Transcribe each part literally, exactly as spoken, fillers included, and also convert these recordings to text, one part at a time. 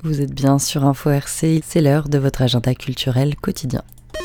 Vous êtes bien sur Info R C, c'est l'heure de votre agenda culturel quotidien.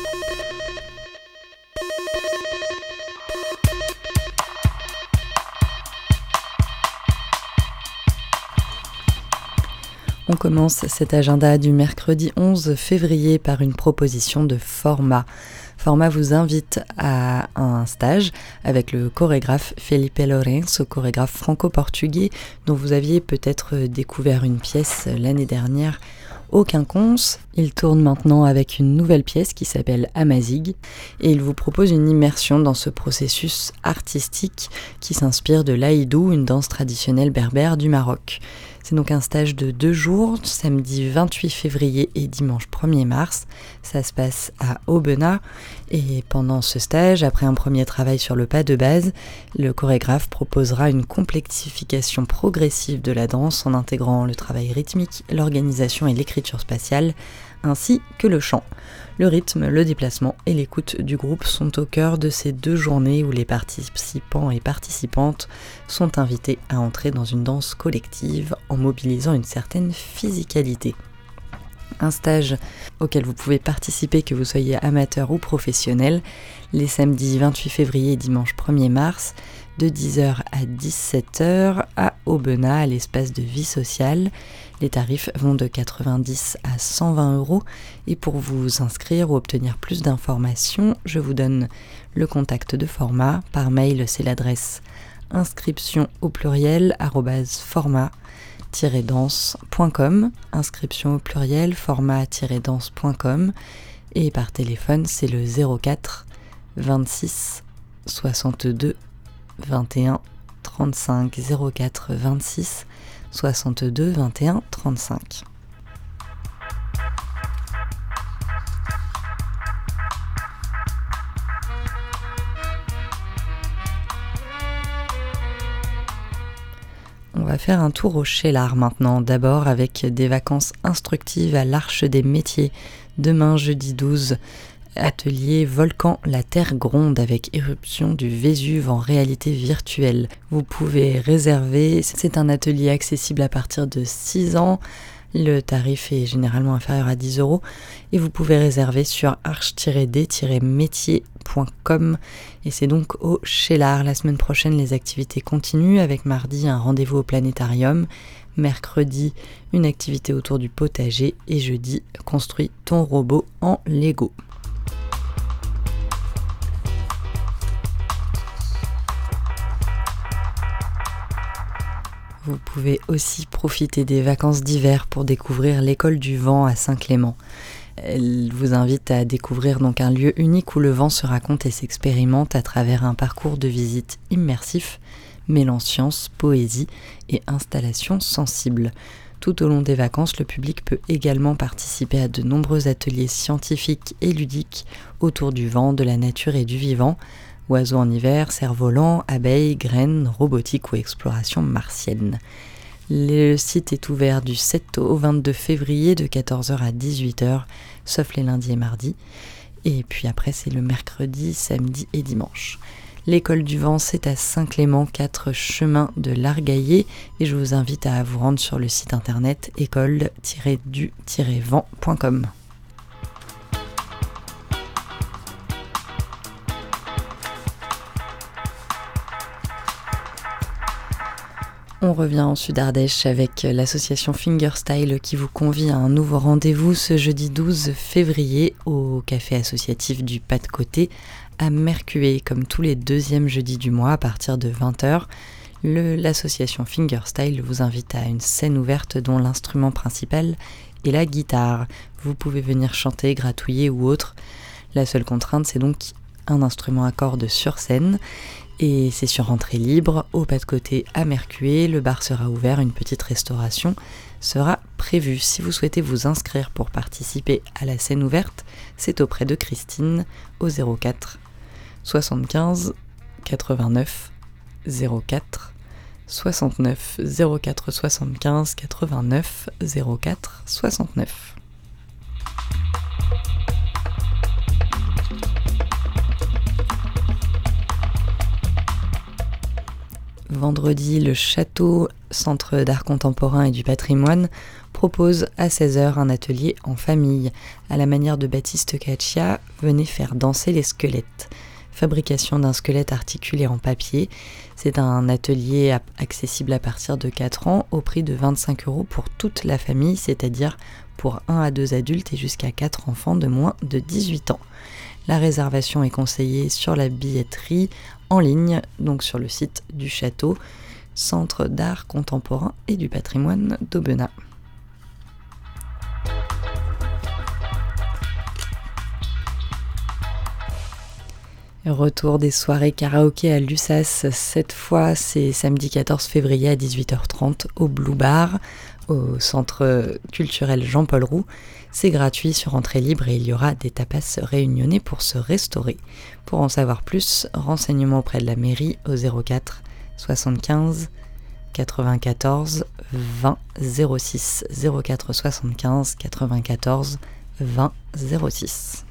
On commence cet agenda du mercredi onze février par une proposition de Forma. Forma vous invite à un stage avec le chorégraphe Felipe Lourenço, chorégraphe franco-portugais dont vous aviez peut-être découvert une pièce l'année dernière au Quinconce. Il tourne maintenant avec une nouvelle pièce qui s'appelle Amazigh et il vous propose une immersion dans ce processus artistique qui s'inspire de l'Aïdou, une danse traditionnelle berbère du Maroc. C'est donc un stage de deux jours, samedi vingt-huit février et dimanche premier mars. Ça se passe à Aubenas et pendant ce stage, après un premier travail sur le pas de base, le chorégraphe proposera une complexification progressive de la danse en intégrant le travail rythmique, l'organisation et l'écriture spatiale, ainsi que le chant. Le rythme, le déplacement et l'écoute du groupe sont au cœur de ces deux journées où les participants et participantes sont invités à entrer dans une danse collective en mobilisant une certaine physicalité. Un stage auquel vous pouvez participer que vous soyez amateur ou professionnel, les samedis vingt-huit février et dimanche premier mars, de dix heures à dix-sept heures à Aubenas, à l'espace de vie sociale. Les tarifs vont de quatre-vingt-dix à cent vingt euros et pour vous inscrire ou obtenir plus d'informations, je vous donne le contact de Forma. Par mail, c'est l'adresse inscription au pluriel arobase forma tiret danse point com, inscription au pluriel forma tiret danse point com et par téléphone, c'est le zéro quatre vingt-six soixante-deux vingt et un trente-cinq, zéro quatre vingt-six soixante-deux vingt et un trente-cinq. On va faire un tour au Cheylard maintenant, d'abord avec des vacances instructives à l'Arche des Métiers, demain jeudi douze. Atelier Volcan, la Terre gronde avec éruption du Vésuve en réalité virtuelle. Vous pouvez réserver, c'est un atelier accessible à partir de six ans. Le tarif est généralement inférieur à dix euros et vous pouvez réserver sur arche tiret d tiret métier point com et c'est donc au Cheylard. La semaine prochaine, les activités continuent avec mardi un rendez-vous au planétarium, mercredi une activité autour du potager et jeudi construis ton robot en Lego. Vous pouvez aussi profiter des vacances d'hiver pour découvrir l'école du vent à Saint-Clément. Elle vous invite à découvrir donc un lieu unique où le vent se raconte et s'expérimente à travers un parcours de visite immersif, mêlant science, poésie et installation sensible. Tout au long des vacances, le public peut également participer à de nombreux ateliers scientifiques et ludiques autour du vent, de la nature et du vivant. Oiseaux en hiver, cerfs-volants, abeilles, graines, robotique ou exploration martienne. Le site est ouvert du sept au vingt-deux février de quatorze heures à dix-huit heures, sauf les lundis et mardis. Et puis après, c'est le mercredi, samedi et dimanche. L'école du vent, c'est à Saint-Clément, quatre chemin de l'Argaillé. Et je vous invite à vous rendre sur le site internet école tiret du tiret vent point com. On revient en Sud-Ardèche avec l'association Fingerstyle qui vous convie à un nouveau rendez-vous ce jeudi douze février au café associatif du Pas de Côté à Mercué, comme tous les deuxièmes jeudis du mois à partir de vingt heures. Le, l'association Fingerstyle vous invite à une scène ouverte dont l'instrument principal est la guitare. Vous pouvez venir chanter, gratouiller ou autre. La seule contrainte, c'est donc un instrument à cordes sur scène. Et c'est sur entrée libre, au Pas de Côté à Mercué. Le bar sera ouvert, une petite restauration sera prévue. Si vous souhaitez vous inscrire pour participer à la scène ouverte, c'est auprès de Christine au zéro quatre soixante-quinze quatre-vingt-neuf zéro quatre soixante-neuf zéro quatre soixante-quinze quatre-vingt-neuf zéro quatre soixante-neuf. vendredi, le Château, Centre d'art contemporain et du patrimoine, propose à seize heures un atelier en famille. À la manière de Baptiste Caccia, venez faire danser les squelettes. Fabrication d'un squelette articulé en papier. C'est un atelier accessible à partir de quatre ans au prix de vingt-cinq euros pour toute la famille, c'est-à-dire pour un à deux adultes et jusqu'à quatre enfants de moins de dix-huit ans. La réservation est conseillée sur la billetterie en ligne, donc sur le site du château, Centre d'art contemporain et du patrimoine d'Aubenas. Retour des soirées karaoké à Lussas. Cette fois, c'est samedi quatorze février à dix-huit heures trente au Blue Bar, au centre culturel Jean-Paul Roux. C'est gratuit sur entrée libre et il y aura des tapas réunionnais pour se restaurer. Pour en savoir plus, renseignements auprès de la mairie au zéro quatre soixante-quinze quatre-vingt-quatorze vingt zéro six zéro quatre soixante-quinze quatre-vingt-quatorze vingt zéro six.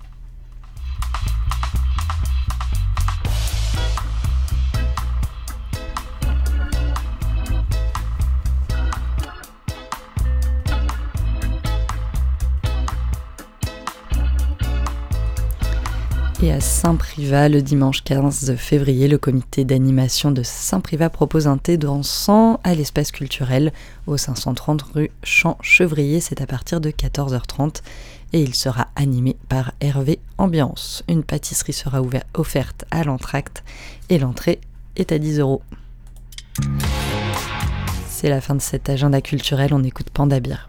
Et à Saint-Privat, le dimanche quinze février, le comité d'animation de Saint-Privat propose un thé dansant à l'espace culturel au cinq cent trente rue Champ-Chevrier. C'est à partir de quatorze heures trente et il sera animé par Hervé Ambiance. Une pâtisserie sera ouverte, offerte à l'entracte et l'entrée est à dix euros. C'est la fin de cet agenda culturel, on écoute Panda Bear.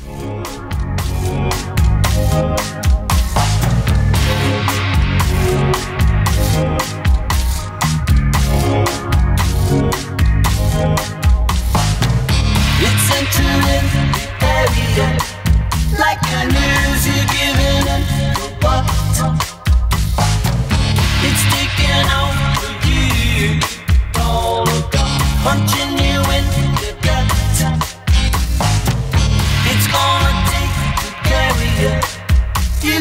It's entering the area like a news you're giving it what? It's taking over you, all gone, punching you in the gut. It's gonna take to carry you. You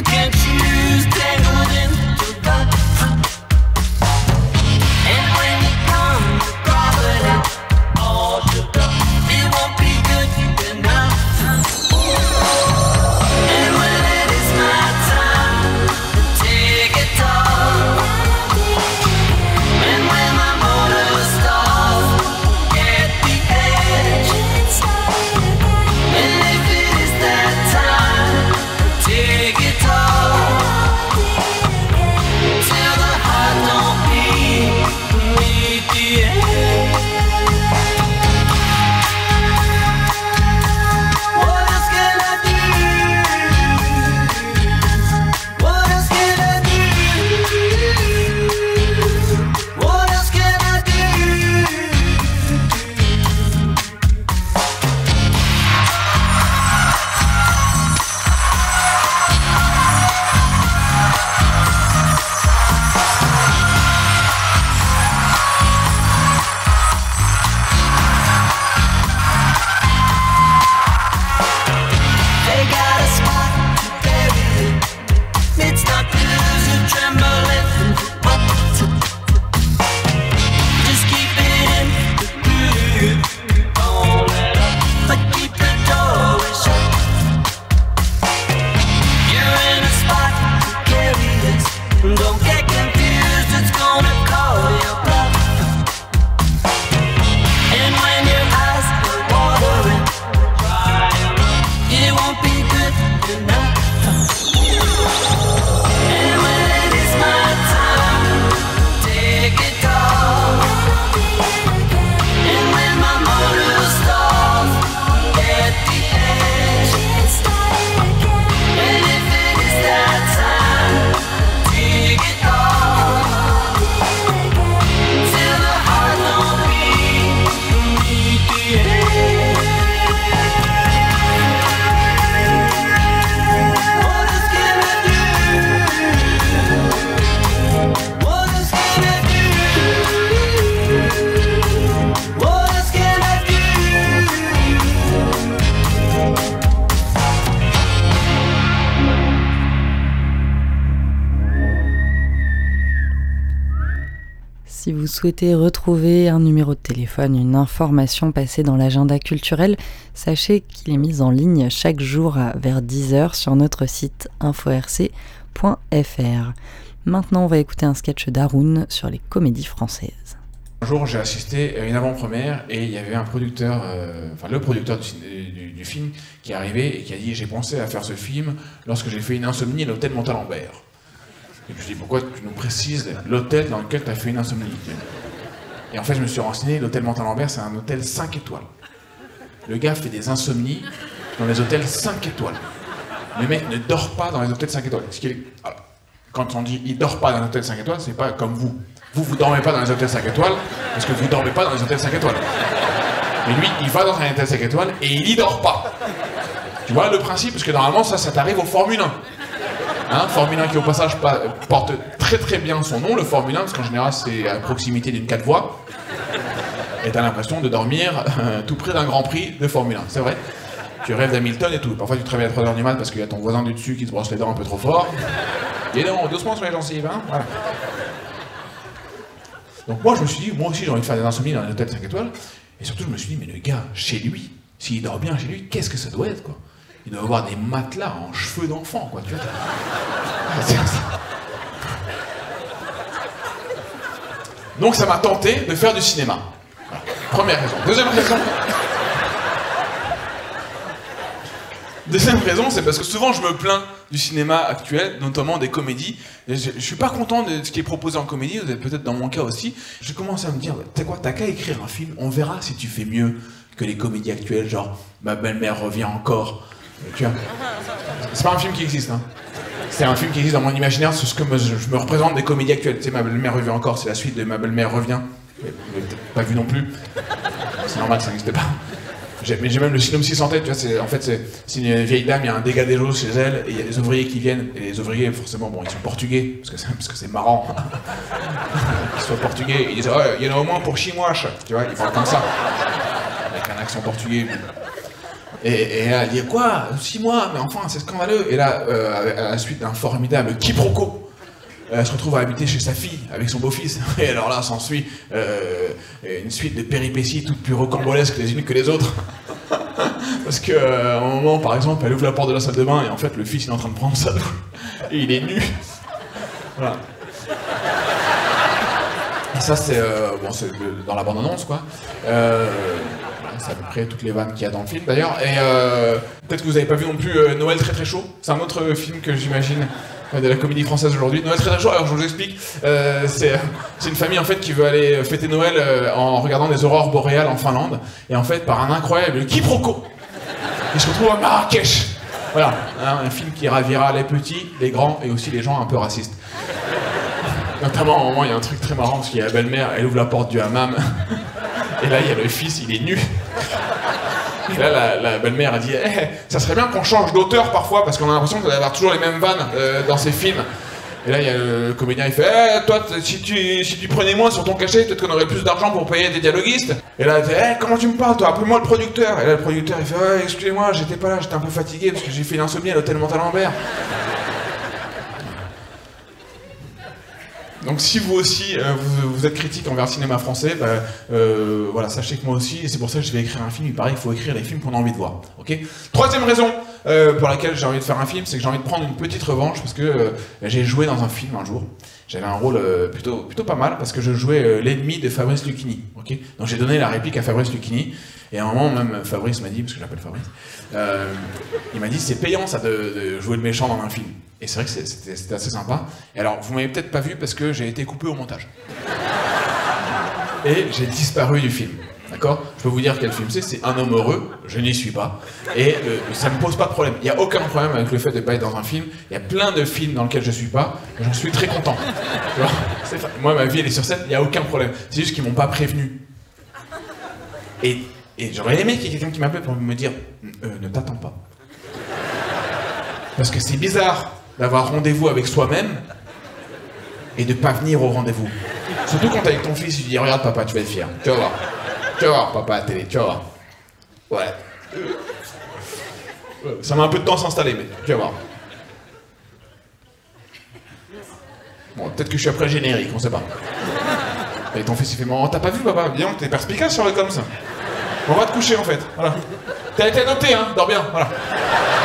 souhaitez retrouver un numéro de téléphone, une information passée dans l'agenda culturel, sachez qu'il est mis en ligne chaque jour à vers dix heures sur notre site info r c point f r. Maintenant, on va écouter un sketch d'Haroun sur les comédies françaises. Un jour, j'ai assisté à une avant-première et il y avait un producteur, euh, enfin le producteur du, du, du film qui est arrivé et qui a dit « J'ai pensé à faire ce film lorsque j'ai fait une insomnie à l'hôtel Montalembert. » Et je me suis dit « Pourquoi tu nous précises l'hôtel dans lequel tu as fait une insomnie ?» Et en fait, je me suis renseigné, l'hôtel Montalembert, c'est un hôtel cinq étoiles. Le gars fait des insomnies dans les hôtels cinq étoiles. Le mec ne dort pas dans les hôtels cinq étoiles. Ce qui est... Alors, quand on dit « il dort pas dans un hôtel cinq étoiles », c'est pas comme vous. Vous, vous dormez pas dans les hôtels cinq étoiles, parce que vous dormez pas dans les hôtels cinq étoiles. Mais lui, il va dans un hôtel cinq étoiles et il y dort pas. Tu vois le principe? Parce que normalement, ça, ça t'arrive au Formule un. Hein, Formule un qui, au passage, porte très très bien son nom, le Formule un, parce qu'en général, c'est à proximité d'une quatre voies. Et t'as l'impression de dormir euh, tout près d'un Grand Prix de Formule un, c'est vrai. Tu rêves d'Hamilton et tout. Parfois, tu te réveilles à trois heures du mat parce qu'il y a ton voisin du dessus qui se brosse les dents un peu trop fort. Et non, doucement sur les gencives, hein, voilà. Donc moi je me suis dit, moi aussi j'ai envie de faire des insomnies dans un hôtel cinq étoiles, et surtout je me suis dit, mais le gars, chez lui, s'il dort bien chez lui, qu'est-ce que ça doit être, quoi? Il doit avoir des matelas en cheveux d'enfant, quoi, tu vois. Donc ça m'a tenté de faire du cinéma. Voilà. Première raison. Deuxième raison... Deuxième raison, c'est parce que souvent je me plains du cinéma actuel, notamment des comédies. Je, je suis pas content de ce qui est proposé en comédie, vous êtes peut-être dans mon cas aussi. J'ai commencé à me dire, t'as quoi, t'as qu'à écrire un film, on verra si tu fais mieux que les comédies actuelles, genre Ma belle-mère revient encore. Tu vois, c'est pas un film qui existe, hein. C'est un film qui existe dans mon imaginaire, c'est ce que me, je me représente des comédies actuelles. Tu sais, Ma belle-mère revient encore, c'est la suite de Ma belle-mère revient. Mais, mais pas vu non plus. C'est normal, ça n'existe pas. J'ai, mais j'ai même le synopsis en tête, tu vois, c'est, en fait c'est, c'est une vieille dame, il y a un dégât des eaux chez elle, et il y a des ouvriers qui viennent, et les ouvriers, forcément, bon, ils sont portugais, parce que c'est, parce que c'est marrant, qu'ils soient portugais, ils disent, oh, il y en a au moins pour six mois, tu vois, ils parlent comme ça, avec un accent portugais. Et, et là, elle dit, quoi, six mois, mais enfin, c'est scandaleux. Et là, euh, à la suite d'un formidable quiproquo, elle se retrouve à habiter chez sa fille, avec son beau-fils. Et alors là, s'ensuit euh, une suite de péripéties toutes plus rocambolesques les unes que les autres. Parce qu'à euh, un moment, par exemple, elle ouvre la porte de la salle de bain et en fait, le fils, il est en train de prendre sa douche. Et il est nu. Voilà. Et ça, c'est, euh, bon, c'est dans la bande-annonce, quoi. Euh, c'est à peu près toutes les vannes qu'il y a dans le film, d'ailleurs. Et euh, peut-être que vous n'avez pas vu non plus euh, Noël très très chaud. C'est un autre film que j'imagine de la comédie française aujourd'hui. Noël très très chaud, alors je vous explique. Euh, c'est, c'est une famille en fait qui veut aller fêter Noël euh, en regardant des aurores boréales en Finlande. Et en fait, par un incroyable quiproquo, ils se retrouvent à Marrakech. Voilà, hein, un film qui ravira les petits, les grands et aussi les gens un peu racistes. Notamment, à un moment, il y a un truc très marrant parce qu'il y a la belle-mère, elle ouvre la porte du hammam. Et là, il y a le fils, il est nu. Et là, la, la belle-mère a dit hey, « ça serait bien qu'on change d'auteur parfois, parce qu'on a l'impression d'avoir toujours les mêmes vannes euh, dans ces films. » Et là, il y a le comédien, il fait hey, « toi, si tu, si tu prenais moins sur ton cachet, peut-être qu'on aurait plus d'argent pour payer des dialoguistes. » Et là, elle fait hey, « comment tu me parles, toi? Appelle-moi le producteur. » Et là, le producteur, il fait ouais, « excusez-moi, j'étais pas là, j'étais un peu fatigué, parce que j'ai fait une insomnie à l'hôtel Montalembert. » Donc si vous aussi, euh, vous, vous êtes critique envers le cinéma français, bah, euh, voilà, sachez que moi aussi, et c'est pour ça que je vais écrire un film, il paraît qu'il faut écrire les films qu'on a envie de voir. Okay. Troisième raison euh, pour laquelle j'ai envie de faire un film, c'est que j'ai envie de prendre une petite revanche, parce que euh, j'ai joué dans un film un jour. J'avais un rôle euh, plutôt, plutôt pas mal, parce que je jouais euh, l'ennemi de Fabrice Lucchini. Okay. Donc j'ai donné la réplique à Fabrice Lucchini, et à un moment même Fabrice m'a dit, parce que je l'appelle Fabrice, euh, il m'a dit c'est payant ça de, de jouer le méchant dans un film. Et c'est vrai que c'était, c'était assez sympa. Et alors, vous m'avez peut-être pas vu parce que j'ai été coupé au montage. Et j'ai disparu du film. D'accord? Je peux vous dire quel film c'est, c'est Un homme heureux, je n'y suis pas. Et euh, ça me pose pas de problème. Il n'y a aucun problème avec le fait de ne pas être dans un film. Il y a plein de films dans lesquels je suis pas, et j'en suis très content. Tu vois, c'est fa... Moi, ma vie, elle est sur scène, il n'y a aucun problème. C'est juste qu'ils m'ont pas prévenu. Et, et j'aurais aimé qu'il y ait quelqu'un qui m'appelle pour me dire euh, ne t'attends pas. Parce que c'est bizarre d'avoir rendez-vous avec soi-même et de pas venir au rendez-vous. Surtout quand t'es avec ton fils, tu dis regarde papa, tu vas être fier. Tu vas voir. Tu vas voir papa à la télé, tu vas voir. Ouais. Ça met un peu de temps à s'installer, mais tu vas voir. Bon, peut-être que je suis après le générique, on sait pas. Et ton fils il fait, mais oh, t'as pas vu papa? Bien, t'es perspicace sur le comme ça. On va te coucher en fait, voilà. T'as été adopté, hein, dors bien, voilà.